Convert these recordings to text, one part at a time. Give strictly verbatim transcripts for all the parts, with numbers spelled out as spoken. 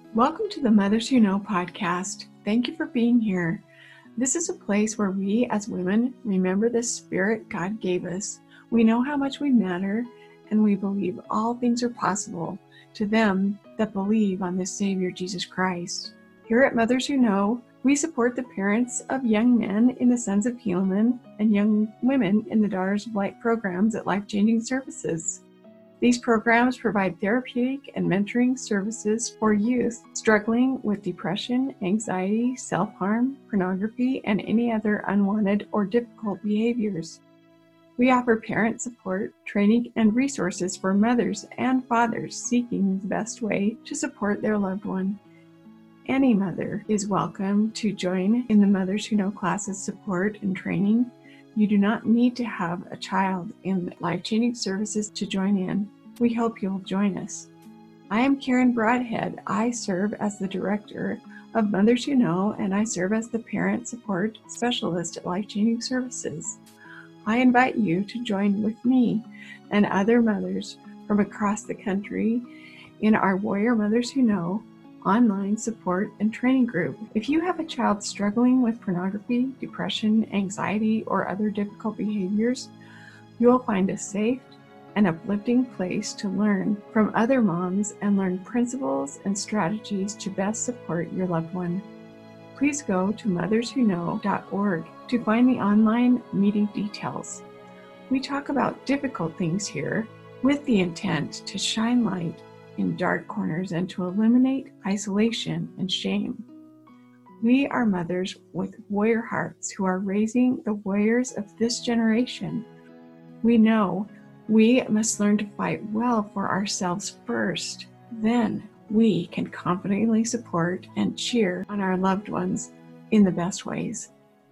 Welcome to the Mothers Who Know podcast. Thank you for being here. This is a place where we as women remember the spirit God gave us. We know how much we matter, and we believe all things are possible to them that believe on this Savior, Jesus Christ. Here at Mothers Who Know, we support the parents of young men in the Sons of Helaman and young women in the Daughters of Light programs at Life Changing Services. These programs provide therapeutic and mentoring services for youth struggling with depression, anxiety, self-harm, pornography, and any other unwanted or difficult behaviors. We offer parent support, training, and resources for mothers and fathers seeking the best way to support their loved one. Any mother is welcome to join in the Mothers Who Know classes support and training. You do not need to have a child in Life Changing Services to join in. We hope you'll join us. I am Karen Broadhead. I serve as the director of Mothers Who Know, and I serve as the parent support specialist at Life Changing Services. I invite you to join with me and other mothers from across the country in our Warrior Mothers Who Know online support and training group. If you have a child struggling with pornography, depression, anxiety, or other difficult behaviors, you will find a safe and uplifting place to learn from other moms and learn principles and strategies to best support your loved one. Please go to mothers who know dot org to find the online meeting details. We talk about difficult things here with the intent to shine light in dark corners and to eliminate isolation and shame. We are mothers with warrior hearts who are raising the warriors of this generation. We know we must learn to fight well for ourselves first. Then we can confidently support and cheer on our loved ones in the best ways.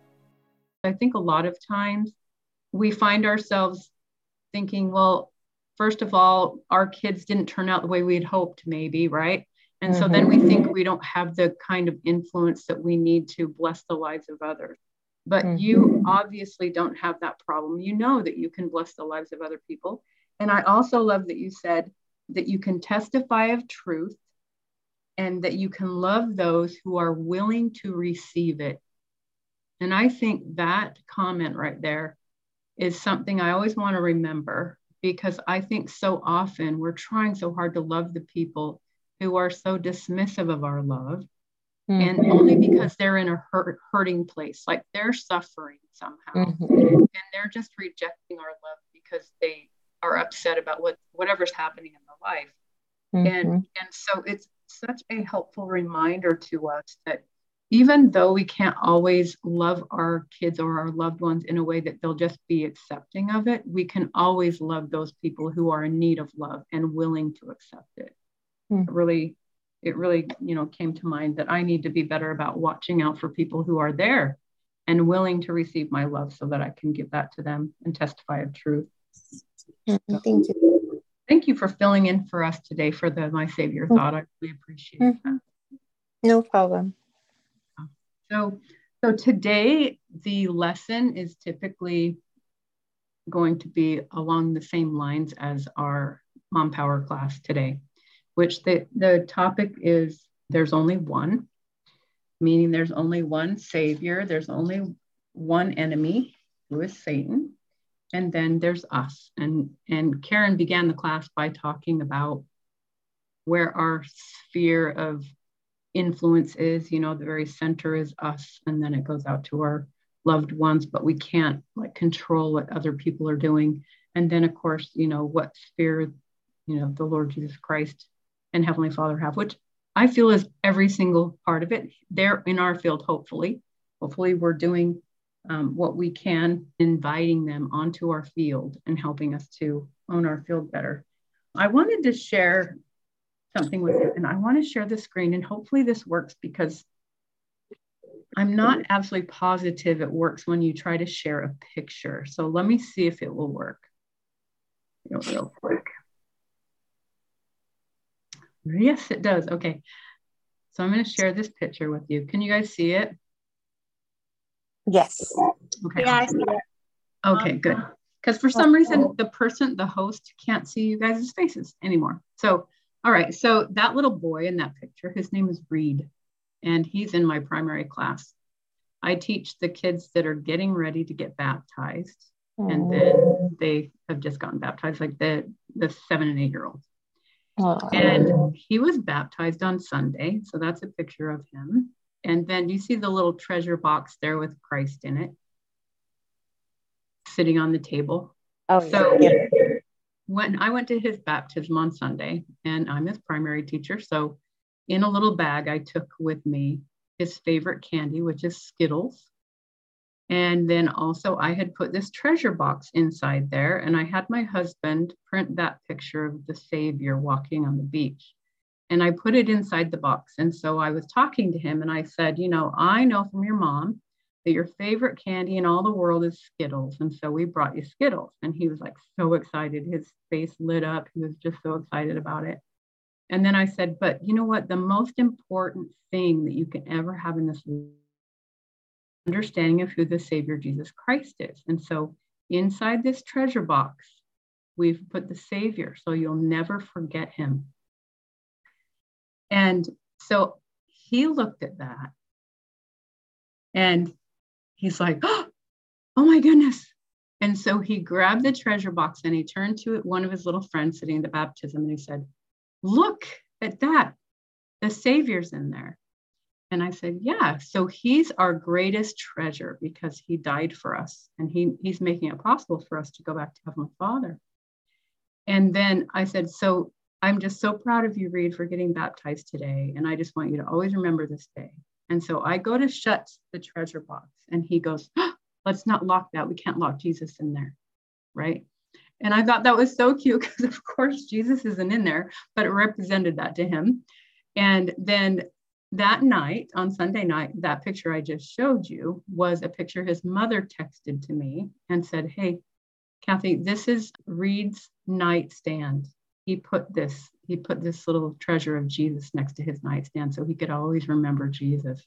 I think a lot of times we find ourselves thinking, well, first of all, our kids didn't turn out the way we had hoped, maybe, right? And mm-hmm. so then we think we don't have the kind of influence that we need to bless the lives of others. But mm-hmm. you obviously don't have that problem. You know that you can bless the lives of other people. And I also love that you said that you can testify of truth and that you can love those who are willing to receive it. And I think that comment right there is something I always want to remember, because I think so often we're trying so hard to love the people who are so dismissive of our love. Mm-hmm. And only because they're in a hurt, hurting place, like they're suffering somehow. Mm-hmm. And they're just rejecting our love because they are upset about what whatever's happening in their life. Mm-hmm. And, and so it's such a helpful reminder to us that even though we can't always love our kids or our loved ones in a way that they'll just be accepting of it, we can always love those people who are in need of love and willing to accept it. Mm-hmm. It really, it really, you know, came to mind that I need to be better about watching out for people who are there and willing to receive my love so that I can give that to them and testify of truth. Mm-hmm. Thank you. Thank you for filling in for us today for the My Savior mm-hmm. thought. I really appreciate mm-hmm. that. No problem. So, so today the lesson is typically going to be along the same lines as our Mom Power class today, which the, the topic is there's only one, meaning there's only one Savior, there's only one enemy, who is Satan, and then there's us. And, and Karen began the class by talking about where our sphere of influence is, you know, the very center is us, and then it goes out to our loved ones, but we can't like control what other people are doing. And then of course, you know, what sphere, you know, the Lord Jesus Christ and Heavenly Father have, which I feel is every single part of it. They're in our field, hopefully. Hopefully we're doing um, what we can, inviting them onto our field and helping us to own our field better. I wanted to share something with you, and I want to share the screen, and hopefully this works, because I'm not absolutely positive it works when you try to share a picture. So let me see if it will work. You know, real quick. Yes, it does. Okay. So I'm going to share this picture with you. Can you guys see it? Yes. Okay. Yeah, I see it. Okay, good. Because for some reason, the person, the host can't see you guys' faces anymore. So, all right. So that little boy in that picture picture. His name is Reed, and he's in my primary class. I teach the kids that are getting ready to get baptized, oh. and then they have just gotten baptized, like the, the seven and eight year olds. Oh. And he was baptized on Sunday. So that's a picture of him. And then you see the little treasure box there with Christ in it, sitting on the table. Oh, so yeah. When I went to his baptism on Sunday, and I'm his primary teacher, so in a little bag I took with me his favorite candy, which is Skittles. And then also I had put this treasure box inside there, and I had my husband print that picture of the Savior walking on the beach. And I put it inside the box. And so I was talking to him and I said, you know, I know from your mom that your favorite candy in all the world is Skittles. And so we brought you Skittles. And he was like so excited. His face lit up. He was just so excited about it. And then I said, but you know what? The most important thing that you can ever have in this life, understanding of who the Savior Jesus Christ is. And so inside this treasure box, we've put the Savior, so you'll never forget him. And so he looked at that and he's like, oh my goodness. And so he grabbed the treasure box and he turned to one of his little friends sitting at the baptism and he said, look at that. The Savior's in there. And I said, yeah, so he's our greatest treasure because he died for us and he, he's making it possible for us to go back to Heavenly Father. And then I said, so I'm just so proud of you, Reed, for getting baptized today. And I just want you to always remember this day. And so I go to shut the treasure box and he goes, oh, let's not lock that. We can't lock Jesus in there. Right. And I thought that was so cute because of course Jesus isn't in there, but it represented that to him. And then that night, on Sunday night, that picture I just showed you was a picture his mother texted to me and said, hey, Kathy, this is Reed's nightstand. He put this, he put this little treasure of Jesus next to his nightstand so he could always remember Jesus.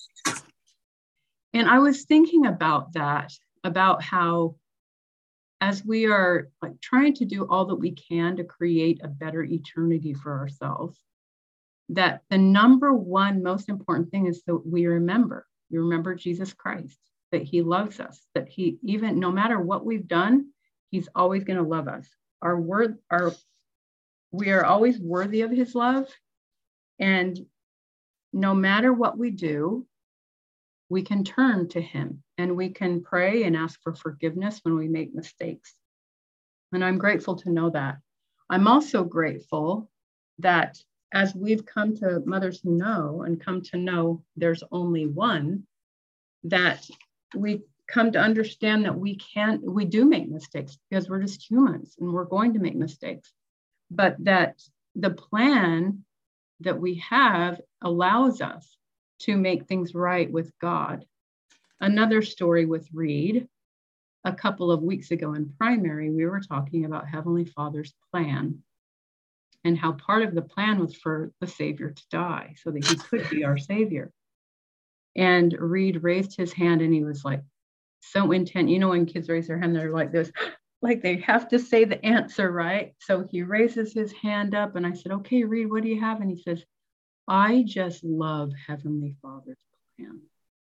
And I was thinking about that, about how as we are like trying to do all that we can to create a better eternity for ourselves, that the number one most important thing is that we remember, we remember Jesus Christ, that he loves us, that he, even no matter what we've done, he's always going to love us. Our word, our, we are always worthy of his love. And no matter what we do, we can turn to him and we can pray and ask for forgiveness when we make mistakes. And I'm grateful to know that. I'm also grateful that as we've come to Mothers Who Know and come to know there's only one, that we come to understand that we can't, we do make mistakes because we're just humans and we're going to make mistakes, but that the plan that we have allows us to make things right with God. Another story with Reed, a couple of weeks ago in primary, we were talking about Heavenly Father's plan and how part of the plan was for the Savior to die so that he could be our Savior. And Reed raised his hand and he was like so intent. You know, when kids raise their hand, they're like this, like they have to say the answer, right? So he raises his hand up and I said, okay, Reed, what do you have? And he says, I just love Heavenly Father's plan.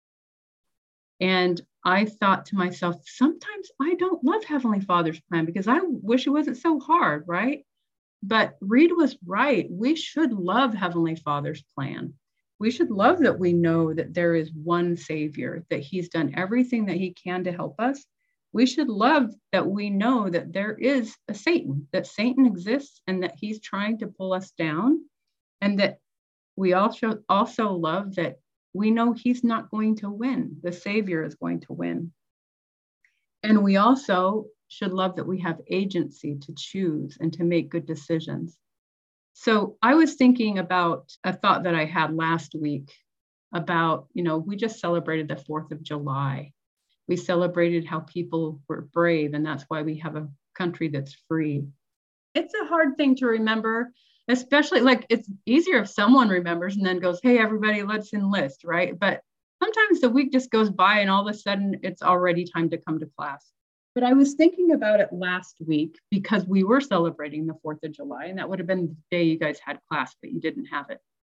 And I thought to myself, sometimes I don't love Heavenly Father's plan because I wish it wasn't so hard, right? But Reed was right. We should love Heavenly Father's plan. We should love that we know that there is one Savior, that he's done everything that he can to help us. We should love that we know that there is a Satan, that Satan exists and that he's trying to pull us down. And that we also, also love that we know he's not going to win. The Savior is going to win. And we also should love that we have agency to choose and to make good decisions. So I was thinking about a thought that I had last week about, you know, we just celebrated the fourth of July. We celebrated how people were brave, and that's why we have a country that's free. It's a hard thing to remember, especially like it's easier if someone remembers and then goes, hey, everybody, let's enlist, right? But sometimes the week just goes by and all of a sudden it's already time to come to class. But I was thinking about it last week because we were celebrating the fourth of July, and that would have been the day you guys had class, but you didn't have it.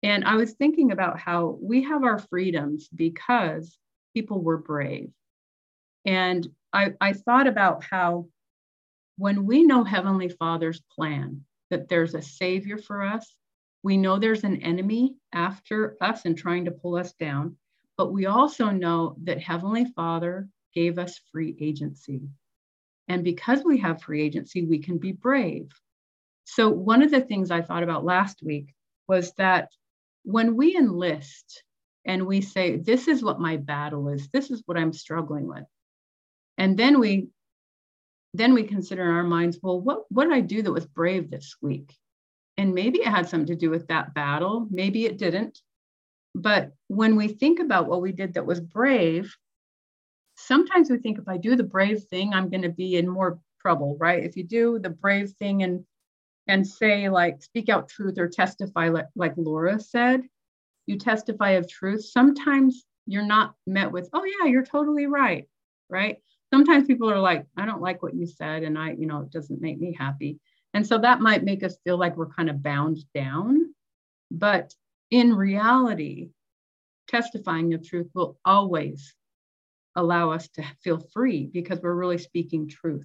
And I was thinking about how we have our freedoms because people were brave. And I, I thought about how when we know Heavenly Father's plan, that there's a savior for us, we know there's an enemy after us and trying to pull us down, but we also know that Heavenly Father gave us free agency. And because we have free agency, we can be brave. So one of the things I thought about last week was that when we enlist and we say, this is what my battle is, this is what I'm struggling with. And then we then we consider in our minds, well, what, what did I do that was brave this week? And maybe it had something to do with that battle. Maybe it didn't. But when we think about what we did that was brave, sometimes we think if I do the brave thing, I'm going to be in more trouble, right? If you do the brave thing and and say, like, speak out truth or testify, like, like Laura said, you testify of truth. Sometimes you're not met with, oh yeah, you're totally right, right? Sometimes people are like, I don't like what you said, and I, you know, it doesn't make me happy. And so that might make us feel like we're kind of bound down. But in reality, testifying of truth will always allow us to feel free because we're really speaking truth.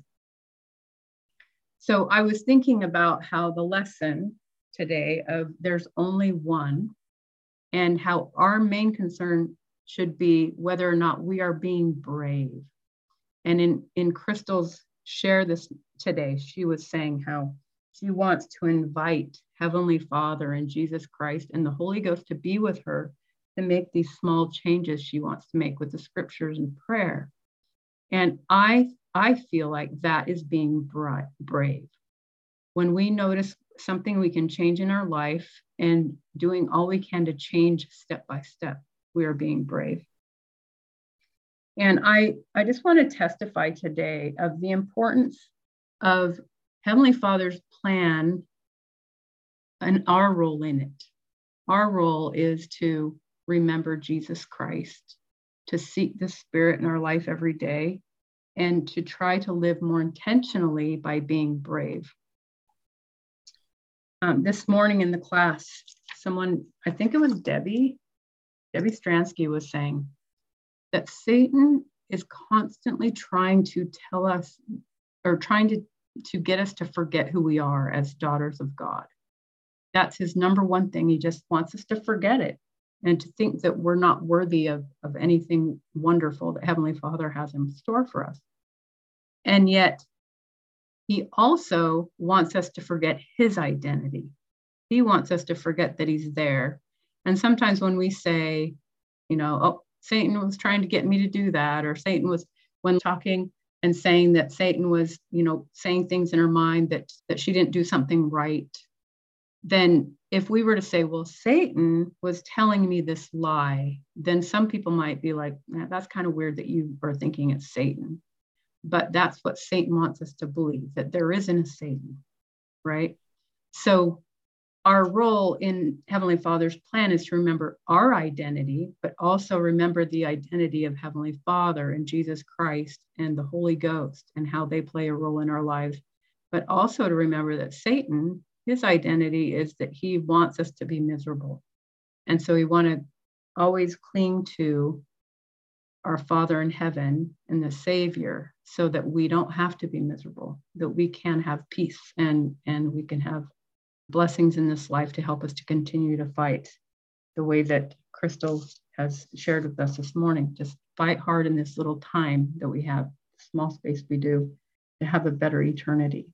So I was thinking about how the lesson today of there's only one, and how our main concern should be whether or not we are being brave. And in, in Crystal's share this today, she was saying how she wants to invite Heavenly Father and Jesus Christ and the Holy Ghost to be with her to make these small changes she wants to make with the scriptures and prayer. And I, I feel like that is being bra- brave. When we notice something we can change in our life and doing all we can to change step by step, we are being brave. And I, I just want to testify today of the importance of Heavenly Father's plan and our role in it. Our role is to remember Jesus Christ, to seek the Spirit in our life every day, and to try to live more intentionally by being brave. Um, this morning in the class, someone, I think it was Debbie, Debbie Stransky was saying that Satan is constantly trying to tell us, or trying to, to get us to forget who we are as daughters of God. That's his number one thing. He just wants us to forget it and to think that we're not worthy of, of anything wonderful that Heavenly Father has in store for us. And yet, he also wants us to forget his identity. He wants us to forget that he's there. And sometimes when we say, you know, oh, Satan was trying to get me to do that, or Satan was, when talking and saying that Satan was, you know, saying things in her mind that, that she didn't do something right, then if we were to say, well, Satan was telling me this lie, then some people might be like, eh, that's kind of weird that you are thinking it's Satan. But that's what Satan wants us to believe, that there isn't a Satan, right? So our role in Heavenly Father's plan is to remember our identity, but also remember the identity of Heavenly Father and Jesus Christ and the Holy Ghost and how they play a role in our lives. But also to remember that Satan, his identity is that he wants us to be miserable. And so we want to always cling to our Father in heaven and the Savior so that we don't have to be miserable, that we can have peace and, and we can have blessings in this life to help us to continue to fight the way that Crystal has shared with us this morning. Just fight hard in this little time that we have, small space we do, to have a better eternity.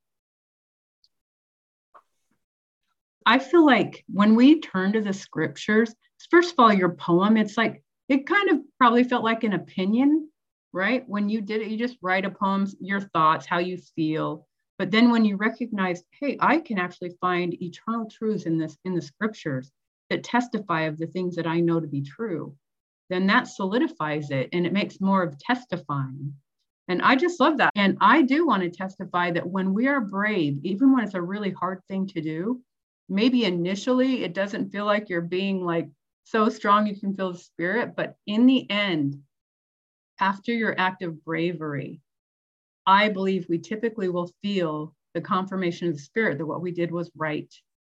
I feel like when we turn to the scriptures, first of all, your poem, it's like, it kind of probably felt like an opinion, right? When you did it, you just write a poem, your thoughts, how you feel. But then when you recognize, hey, I can actually find eternal truths in this, in the scriptures that testify of the things that I know to be true, then that solidifies it and it makes more of testifying. And I just love that. And I do want to testify that when we are brave, even when it's a really hard thing to do, maybe initially it doesn't feel like you're being like so strong you can feel the Spirit, but in the end, after your act of bravery, I believe we typically will feel the confirmation of the Spirit that what we did was right.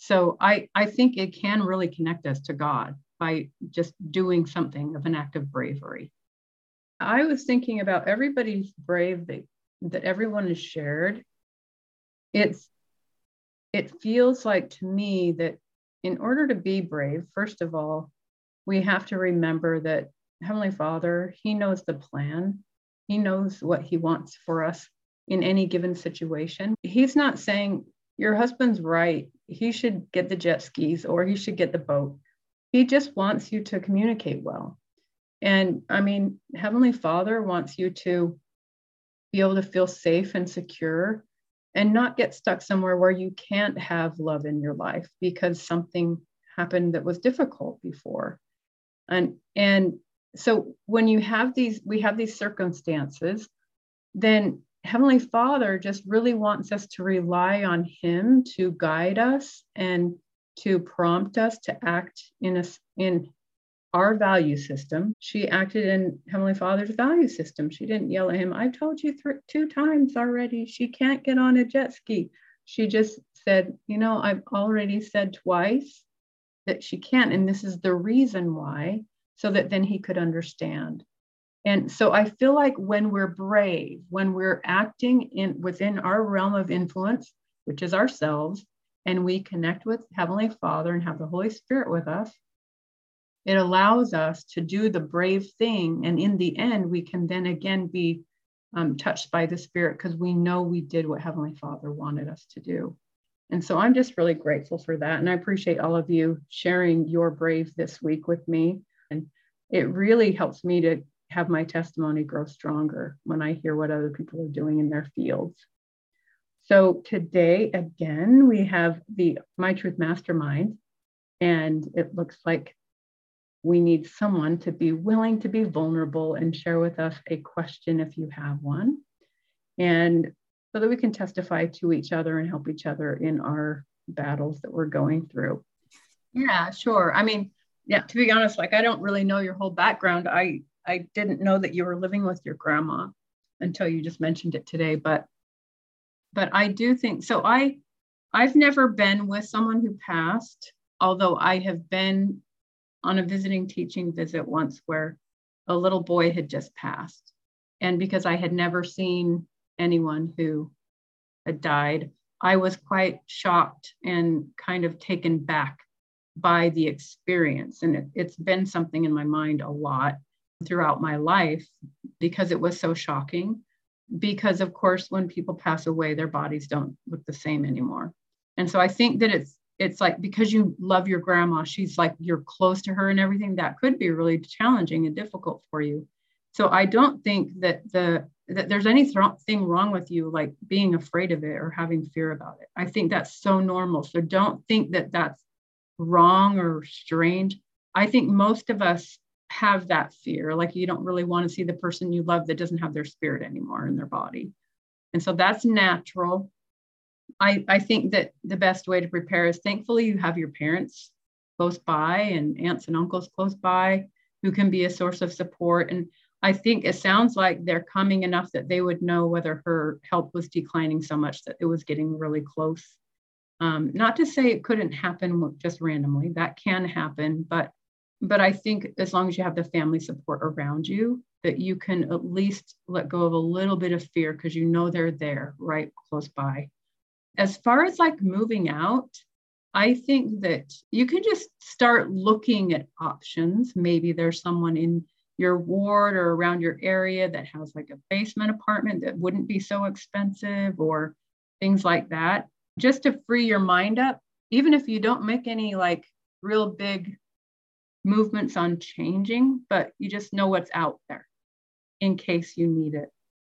So I, I think it can really connect us to God by just doing something of an act of bravery. I was thinking about everybody's brave that, that everyone has shared. It's, it feels like to me that in order to be brave, first of all, we have to remember that Heavenly Father, He knows the plan. He knows what He wants for us in any given situation. He's not saying, your husband's right, he should get the jet skis or he should get the boat. He just wants you to communicate well. And I mean, Heavenly Father wants you to be able to feel safe and secure and not get stuck somewhere where you can't have love in your life because something happened that was difficult before. And, and so when you have these, we have these circumstances, then Heavenly Father just really wants us to rely on Him to guide us and to prompt us to act in a, in our value system. She acted in Heavenly Father's value system. She didn't yell at Him, I've told you th- two times already, she can't get on a jet ski. She just said, you know, I've already said twice that she can't, and this is the reason why, so that then He could understand. And so I feel like when we're brave, when we're acting in within our realm of influence, which is ourselves, and we connect with Heavenly Father and have the Holy Spirit with us, it allows us to do the brave thing. And in the end, we can then again be um, touched by the Spirit because we know we did what Heavenly Father wanted us to do. And so I'm just really grateful for that. And I appreciate all of you sharing your brave this week with me. And it really helps me to have my testimony grow stronger when I hear what other people are doing in their fields. So today, again, we have the My Truth Mastermind, and it looks like we need someone to be willing to be vulnerable and share with us a question if you have one, and so that we can testify to each other and help each other in our battles that we're going through. Yeah, sure. I mean, yeah, to be honest, like I don't really know your whole background. I I didn't know that you were living with your grandma until you just mentioned it today. But but I do think so. I I've never been with someone who passed, although I have been on a visiting teaching visit once where a little boy had just passed. And because I had never seen anyone who had died, I was quite shocked and kind of taken back by the experience. And it, it's been something in my mind a lot throughout my life because it was so shocking. Because of course, when people pass away, their bodies don't look the same anymore. And so I think that it's it's like, because you love your grandma, she's like, you're close to her and everything, that could be really challenging and difficult for you. So I don't think that the that there's anything wrong with you, like being afraid of it or having fear about it. I think that's so normal. So don't think that that's wrong or strange. I think most of us have that fear, like you don't really want to see the person you love that doesn't have their spirit anymore in their body. And so that's natural. I, I think that the best way to prepare is, thankfully you have your parents close by and aunts and uncles close by who can be a source of support. And I think it sounds like they're coming enough that they would know whether her health was declining so much that it was getting really close. Um, not to say it couldn't happen just randomly, that can happen, but but I think as long as you have the family support around you, that you can at least let go of a little bit of fear because you know they're there right close by. As far as like moving out, I think that you can just start looking at options. Maybe there's someone in your ward or around your area that has like a basement apartment that wouldn't be so expensive or things like that, just to free your mind up, even if you don't make any like real big movements on changing, but you just know what's out there in case you need it.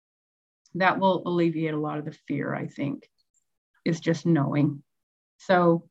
That will alleviate a lot of the fear, I think, is just knowing. So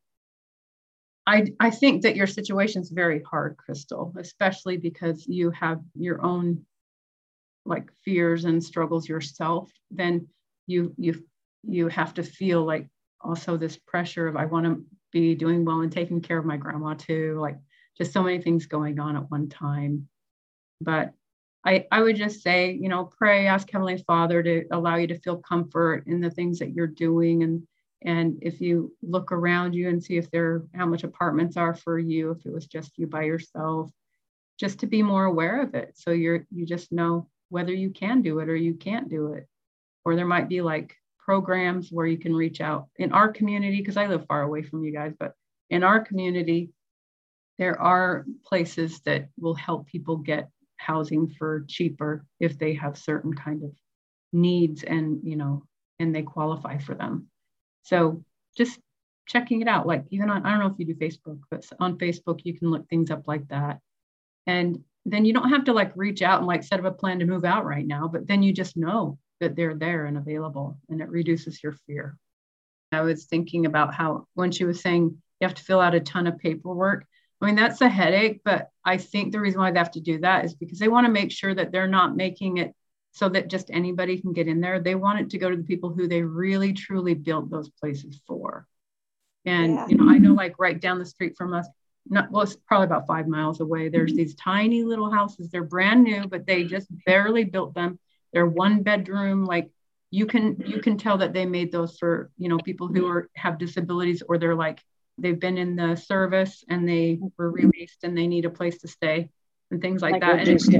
I, I think that your situation is very hard, Crystal, especially because you have your own like fears and struggles yourself. Then you you you have to feel like also this pressure of, I want to be doing well and taking care of my grandma too, like just so many things going on at one time. But I, I would just say, you know, pray, ask Heavenly Father to allow you to feel comfort in the things that you're doing and And if you look around you and see if there, how much apartments are for you, if it was just you by yourself, just to be more aware of it. So you're, you just know whether you can do it or you can't do it. Or there might be like programs where you can reach out in our community, because I live far away from you guys, but in our community, there are places that will help people get housing for cheaper if they have certain kind of needs and, you know, and they qualify for them. So just checking it out, like even on, I don't know if you do Facebook, but on Facebook, you can look things up like that. And then you don't have to like reach out and like set up a plan to move out right now, but then you just know that they're there and available, and it reduces your fear. I was thinking about how when she was saying you have to fill out a ton of paperwork, I mean, that's a headache, but I think the reason why they have to do that is because they want to make sure that they're not making it so that just anybody can get in there. They want it to go to the people who they really, truly built those places for. And, yeah. you know, I know like right down the street from us, not, well, it's probably about five miles away, there's these tiny little houses. They're brand new, but they just barely built them. They're one bedroom, like you can, you can tell that they made those for, you know, people who are, have disabilities, or they're like, they've been in the service and they were released and they need a place to stay and things like, like that. And it's,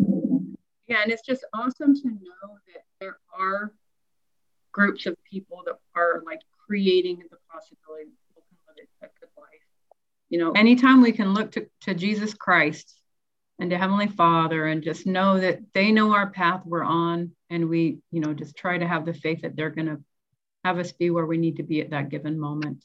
yeah, and it's just awesome to know that there are groups of people that are like creating the possibility that people can live a good life. You know, anytime we can look to, to Jesus Christ and to Heavenly Father and just know that they know our path we're on, and we, you know, just try to have the faith that they're going to have us be where we need to be at that given moment.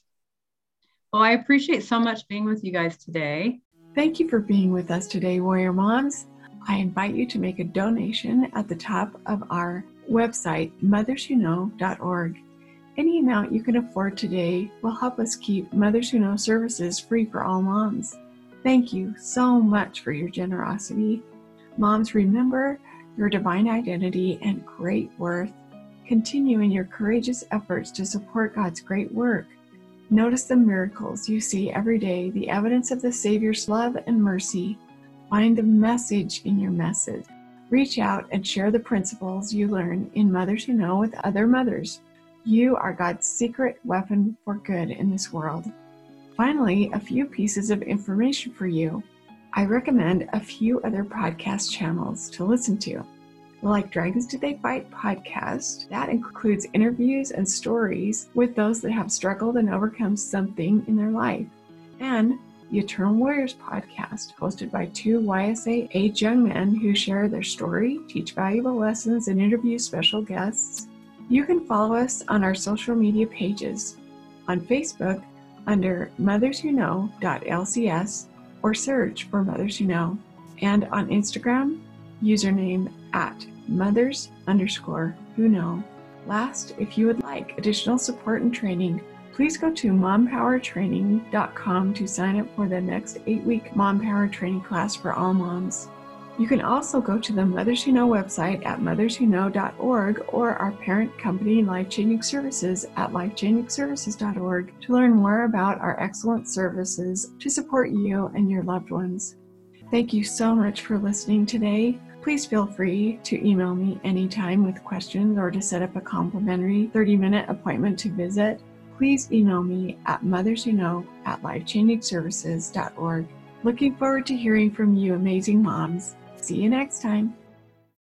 Well, I appreciate so much being with you guys today. Thank you for being with us today, Warrior Moms. I invite you to make a donation at the top of our website, mothers who know dot org. Any amount you can afford today will help us keep Mothers Who Know services free for all moms. Thank you so much for your generosity. Moms, remember your divine identity and great worth. Continue in your courageous efforts to support God's great work. Notice the miracles you see every day, the evidence of the Savior's love and mercy. Find the message in your message. Reach out and share the principles you learn in Mothers Who Know with other mothers. You are God's secret weapon for good in this world. Finally, a few pieces of information for you. I recommend a few other podcast channels to listen to, like Dragons Do They Fight podcast. That includes interviews and stories with those that have struggled and overcome something in their life. And the Eternal Warriors podcast, hosted by two Y S A age young men who share their story, teach valuable lessons, and interview special guests. You can follow us on our social media pages. On Facebook, under mothers who know dot L C S, or search for Mothers Who Know. And on Instagram, username at mothers underscore who know. Last, if you would like additional support and training, please go to mom power training dot com to sign up for the next eight-week Mom Power Training class for all moms. You can also go to the Mothers Who Know website at mothers who know dot org or our parent company, Life Changing Services, at life changing services dot org to learn more about our excellent services to support you and your loved ones. Thank you so much for listening today. Please feel free to email me anytime with questions or to set up a complimentary thirty-minute appointment to visit. Please email me at mothers who know at life changing services dot org. Looking forward to hearing from you, amazing moms. See you next time.